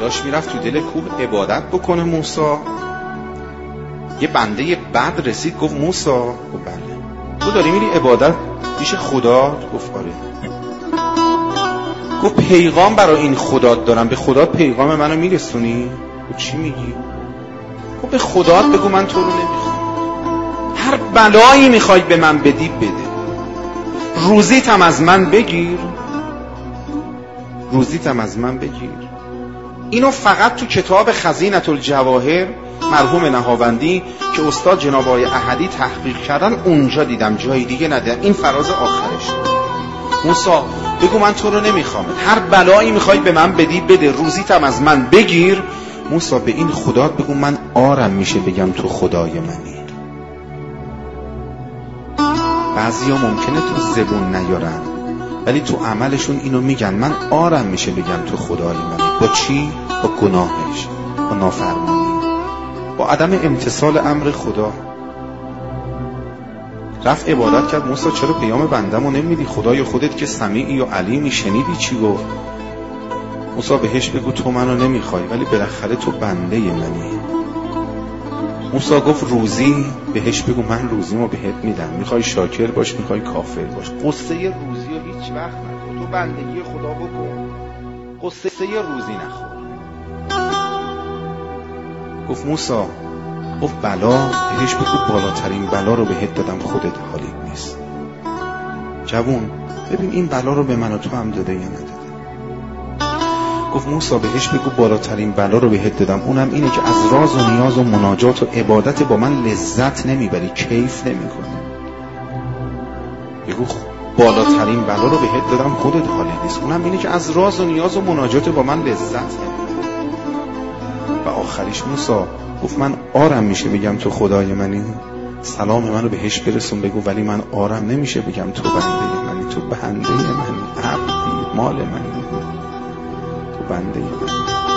داشت میرفت تو دل کوه عبادت بکنه موسی، یه بنده بد رسید گفت موسی، گفت بله. تو داری میری عبادت پیش خدا؟ گفت آره. گفت پیغام برای این خدا دارم، به خدا پیغام منو میرسونی؟ گفت چی میگی؟ گفت به خدا بگو من تو رو نمیخوام، هر بلایی میخوای به من بدی بده، روزیتم از من بگیر، روزیتم از من بگیر. اینو فقط تو کتاب خزینة الجواهر مرحوم نهاوندی که استاد جناب آقای احدی تحقیق کردن اونجا دیدم، جای دیگه ندیدم. این فراز آخرش. موسی بگو من تو رو نمیخوام، هر بلایی میخوای به من بدی بده، روزیتم از من بگیر. موسی به این خدا بگو من آرم میشه بگم تو خدای منی. بعضیا ممکنه تو زبون نیارن ولی تو عملشون اینو میگن، من آرم میشه بگم تو خدای منی. با چی؟ با گناهش، با نافرمانی، با عدم امتثال امر خدا. رفت عبادت کرد. موسی چرا پیام بندمو نمیدی؟ خدای خودت که سمیعی و علیمی، شنیدی چی گفت؟ موسی بهش بگو تو منو نمیخوای ولی بالاخره تو بنده منی. موسی گفت روزی؟ بهش بگو من روزیمو بهت میدم، میخوای شاکر باش میخوای کافر باش. قصه روزی رو هیچ وقت نخور، تو بندگی خدا بکن، قصه روزی نخور. گفت موسی، گفت بلا؟ بهش بگو بالاترین بلا رو بهت دادم، خودت حالیت نیست. جوون ببین این بلا رو به من و تو هم داده یا نداده؟ گفت موسی بهش بگو بالاترین بلا رو بهت دادم، اونم اینه که از راز و نیاز و مناجات و عبادت با من لذت نمیبری، کیف نمیکنی. بگو بالاترین بلا رو بهت دادم، خودت حالی نیست، اونم اینه که از راز و نیاز و مناجات با من لذت نمیبری. و آخریش موسی گفت من آرم میشه بگم تو خدای منی، سلام منو بهش برسون بگو، ولی من آرم نمیشه بگم تو بنده منی، تو بنده منی، عبدی، مال منی، تو بنده منی.